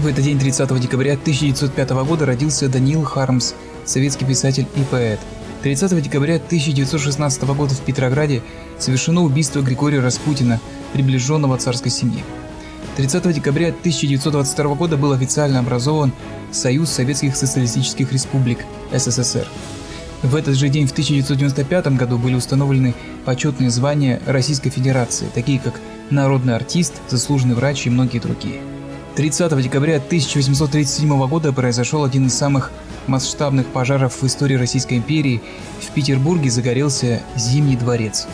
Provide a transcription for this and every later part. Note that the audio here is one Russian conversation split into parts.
В этот день, 30 декабря 1905 года, родился Даниил Хармс, советский писатель и поэт. 30 декабря 1916 года в Петрограде совершено убийство Григория Распутина, приближенного царской семьи. 30 декабря 1922 года был официально образован Союз Советских Социалистических Республик СССР. В этот же день, в 1995 году, были установлены почетные звания Российской Федерации, такие как народный артист, заслуженный врач и многие другие. 30 декабря 1837 года произошел один из самых масштабных пожаров в истории Российской империи. В Петербурге загорелся Зимний дворец.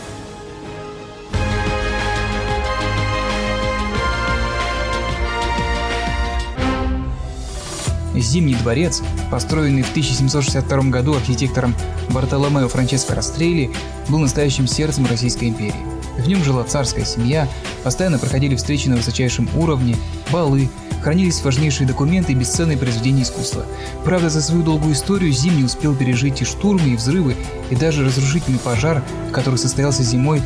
Зимний дворец, построенный в 1762 году архитектором Бартоломео Франческо Растрелли, был настоящим сердцем Российской империи. В нем жила царская семья, постоянно проходили встречи на высочайшем уровне, балы, хранились важнейшие документы и бесценные произведения искусства. Правда, за свою долгую историю Зимний успел пережить и штурмы, и взрывы, и даже разрушительный пожар, который состоялся зимой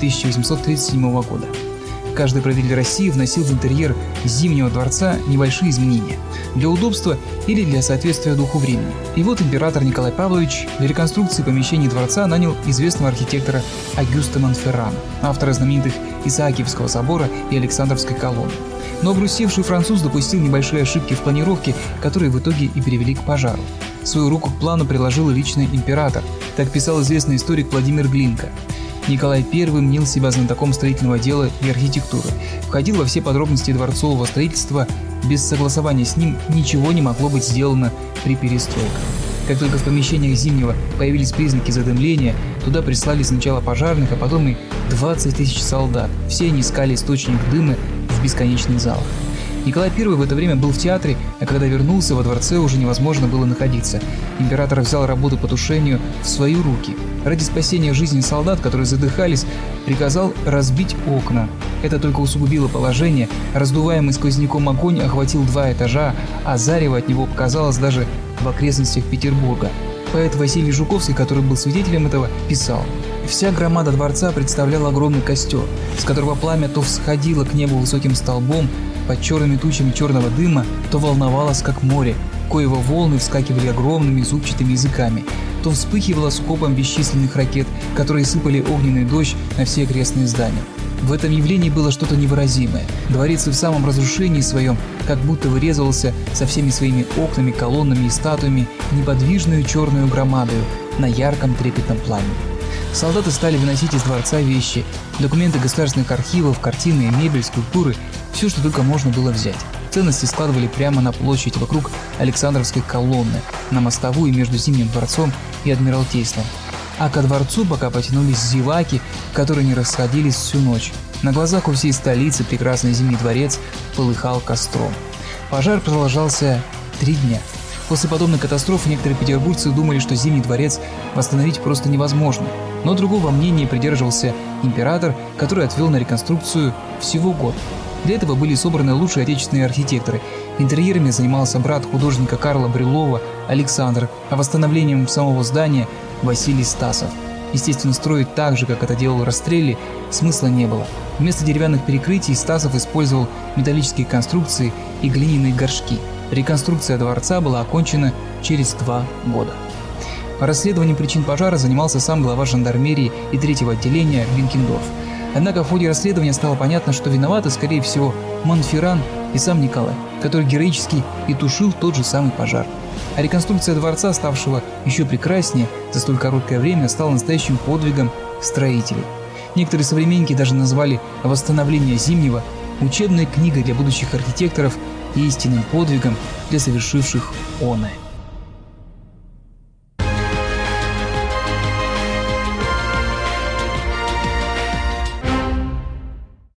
1837 года. Каждый правитель России вносил в интерьер Зимнего дворца небольшие изменения для удобства или для соответствия духу времени. И вот император Николай Павлович для реконструкции помещений дворца нанял известного архитектора Огюста Монферрана, автора знаменитых Исаакиевского собора и Александровской колонны. Но обрусевший француз допустил небольшие ошибки в планировке, которые в итоге и привели к пожару. Свою руку к плану приложил лично император, так писал известный историк Владимир Глинка. Николай I мнил себя знатоком строительного дела и архитектуры, входил во все подробности дворцового строительства, без согласования с ним ничего не могло быть сделано при перестройках. Как только в помещениях Зимнего появились признаки задымления, туда прислали сначала пожарных, а потом и 20 тысяч солдат. Все они искали источник дыма в бесконечных залах. Николай I в это время был в театре, а когда вернулся, во дворце уже невозможно было находиться. Император взял работу по тушению в свои руки. Ради спасения жизни солдат, которые задыхались, приказал разбить окна. Это только усугубило положение. Раздуваемый сквозняком огонь охватил 2 этажа, а зарево от него показалось даже в окрестностях Петербурга. Поэт Василий Жуковский, который был свидетелем этого, писал: «Вся громада дворца представляла огромный костер, с которого пламя то всходило к небу высоким столбом под черными тучами черного дыма, то волновалось, как море, коего волны вскакивали огромными зубчатыми языками, то вспыхивало скопом бесчисленных ракет, которые сыпали огненный дождь на все окрестные здания. В этом явлении было что-то невыразимое. Дворец и в самом разрушении своем как будто вырезывался со всеми своими окнами, колоннами и статуями неподвижную черную громадою на ярком трепетном пламени. Солдаты стали выносить из дворца вещи, документы государственных архивов, картины, мебель, скульптуры, все, что только можно было взять. Ценности складывали прямо на площадь вокруг Александровской колонны, на мостовую между Зимним дворцом и Адмиралтейством. А ко дворцу пока потянулись зеваки, которые не расходились всю ночь. На глазах у всей столицы прекрасный Зимний дворец полыхал костром. Пожар продолжался 3 дня. После подобной катастрофы некоторые петербуржцы думали, что Зимний дворец восстановить просто невозможно. Но другого мнения придерживался император, который отвел на реконструкцию всего год. Для этого были собраны лучшие отечественные архитекторы. Интерьерами занимался брат художника Карла Брюлова Александр, а восстановлением самого здания Василий Стасов. Естественно, строить так же, как это делал Растрелли, смысла не было. Вместо деревянных перекрытий Стасов использовал металлические конструкции и глиняные горшки. Реконструкция дворца была окончена через 2 года. Расследованием причин пожара занимался сам глава жандармерии и 3-го отделения Бенкендорф. Однако в ходе расследования стало понятно, что виноваты, скорее всего, Монферран и сам Николай, который героически и тушил тот же самый пожар. А реконструкция дворца, ставшего еще прекраснее за столь короткое время, стала настоящим подвигом строителей. Некоторые современники даже назвали восстановление Зимнего учебной книгой для будущих архитекторов и истинным подвигом для совершивших оное.